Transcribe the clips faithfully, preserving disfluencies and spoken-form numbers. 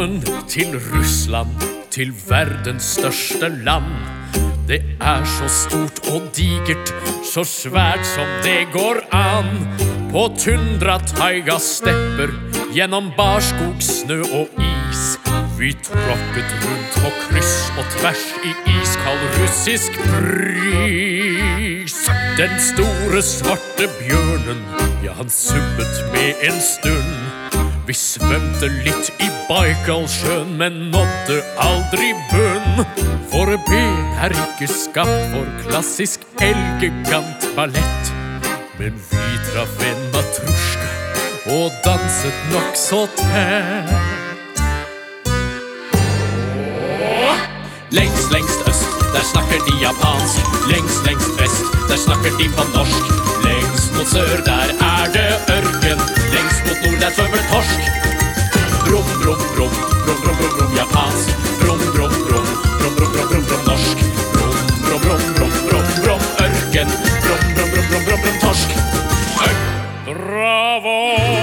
Velkommen til Russland, til verdens største land. Det er så stort og digert, så svært som det går an. På tundra, taiga, stepper, gjennom barskog, snø og is. Vi tråkket rundt på kryss og tvers i iskald russisk bris. Den store svarte bjørnen, ja, han subbet med en stund. Vi svømte litt i Baikalsjøen, men nådde aldri bunn. For ben er ikke skapt for klassisk elegant ballett. Men vi traff en matrusjka og danset nok så tett. Lengst, lengst øst, der snakker de japansk. Lengst, lengst vest, der snakker de på norsk. Lengst mot sør, der er det ørken. Lengst mot nord, der svømmer torsk. Brum, brum, brum, brum, brum, brum, brum, japansk. Brum, brum, brum, brum, brum, brum, brum, brum, norsk. Brum, brum, brum, brum, brum, brum, ørken. Brum, brum, brum, brum, brum, brum, torsk. Bravo!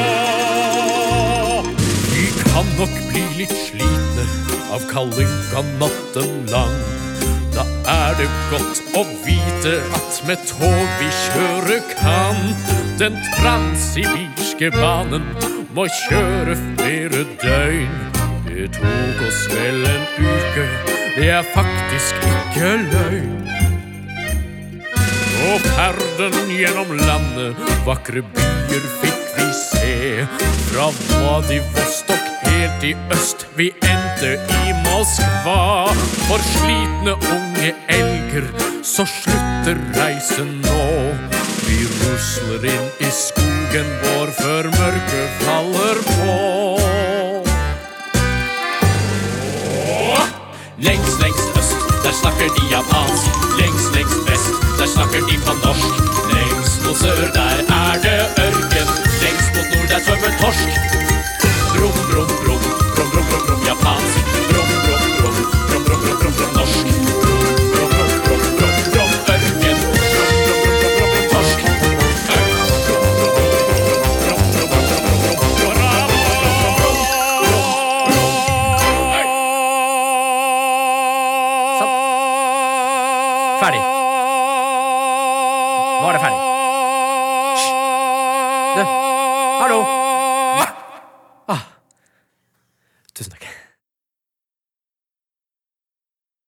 Vi kan nok bli litt slitne av kallinga natten lang. Da er det godt å vite at med tog vi kjøre kan. Den transsibirske banen må kjøre flere døgn. Det tok oss vel en uke, det er faktisk ikke løgn. På ferden gjennom landet, vakre byer fikk vi se. Fra Vladivostok helt i øst, vi endte i Moskva. For slitne unge elger, så slutter reisen nå. Vi rusler inn i skogen vår før mørket faller på. Lengst, lengst øst, der snakker de japansk. Lengst, lengst vest, der snakker de på norsk. Lengst mot sør, der er det ørken. Lengst mot nord, der svømmer torsk. Brum, brum, brum, brum, brum, brum, brum, japansk. Brum, brum, brum, brum, brum, brum, brum, brum, norsk. Brum, brum, brum, brum, brum, ørken. Brum, brum, brum, brum, brum, brum, torsk. Sånn. Ferdig. Nå er det ferdig. Hysj. Du, hallo.